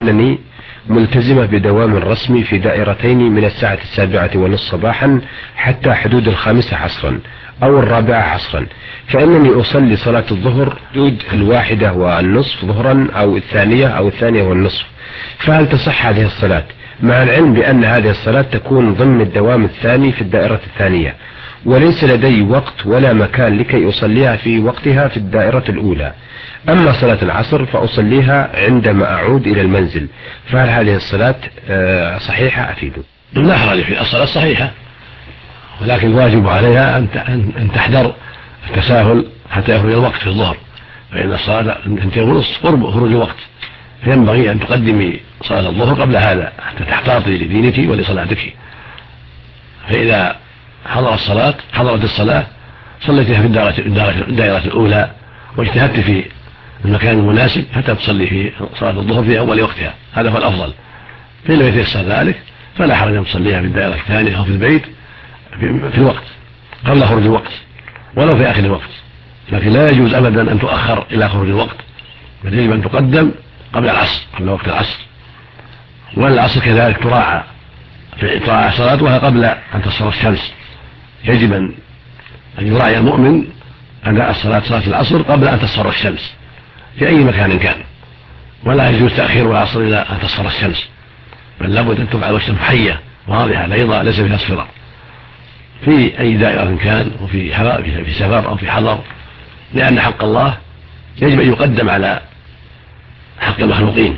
أنني ملتزمة بدوام رسمي في دائرتين من 7:30 صباحا حتى حدود 5 عصرا أو 4 عصرا، فإنني أصلي صلاة الظهر حدود 1:30 ظهرا أو 2 أو 2:30. فهل تصح هذه الصلاة مع العلم بأن هذه الصلاة تكون ضمن الدوام الثاني في الدائرة الثانية، وليس لدي وقت ولا مكان لكي أصليها في وقتها في الدائرة الأولى؟ أما صلاة العصر فأصليها عندما أعود إلى المنزل، فهل هذه الصلاة صحيحة؟ أفيدوا. لا حرج في الصلاة صحيحة، ولكن الواجب عليها أن تحذر التساهل حتى يخرج الوقت في الظهر، فإن الصلاة 2:30 قرب خروج الوقت، فينبغي أن تقدمي صلاة الظهر قبل هذا حتى تحتاطي لدينك ولصلاتك. فإذا حضرت الصلاة صليتها في الدائرة الأولى واجتهدت في المكان المناسب حتى تصلي في صلاة الظهر في أول وقتها، هذا هو الأفضل. فإن لم يتيسر ذلك فلا حرج أن تصليها في الدائرة الثانية أو في البيت في الوقت قبل خروج الوقت ولو في آخر الوقت، لكن لا يجوز أبدا أن تؤخر إلى خروج الوقت، بل يجب أن تقدم قبل العصر، قبل وقت العصر. والعصر كذلك تراعى صلاتها قبل أن تصفر الشمس. يجب أن يراعي المؤمن أداء صلاة العصر قبل أن تصفر الشمس في أي مكان كان، ولا يجوز تأخير العصر إلى أن تصفر الشمس، بل لابد أن تفعل والشمس حية واضحة بيضاء ليس فيها اصفرار في أي دائرة كان، وفي سفر أو في حضر، لأن حق الله يجب أن يقدم على حق المخلوقين،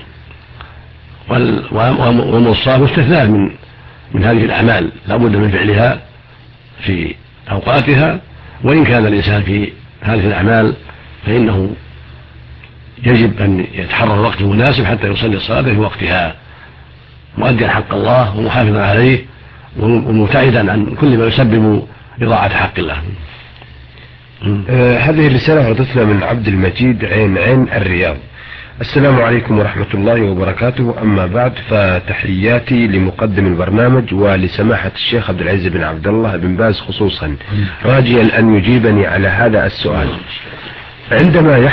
والمصاب مستثنى من هذه الأعمال، لا بد من فعلها في أوقاتها. وإن كان الإنسان في هذه الأعمال فإنه يجب أن يتحرر الوقت المناسب حتى يصلي الصلاة في وقتها، مؤديا حق الله ومحافظا عليه ومبتعدا عن كل ما يسبب إضاعة حق الله. هذه الرسالة وردتنا من عبد المجيد عين الرياض. السلام عليكم ورحمة الله وبركاته. أما بعد، فتحياتي لمقدم البرنامج ولسماحة الشيخ عبد العزيز بن عبد الله بن باز خصوصا، راجيا أن يجيبني على هذا السؤال. عندما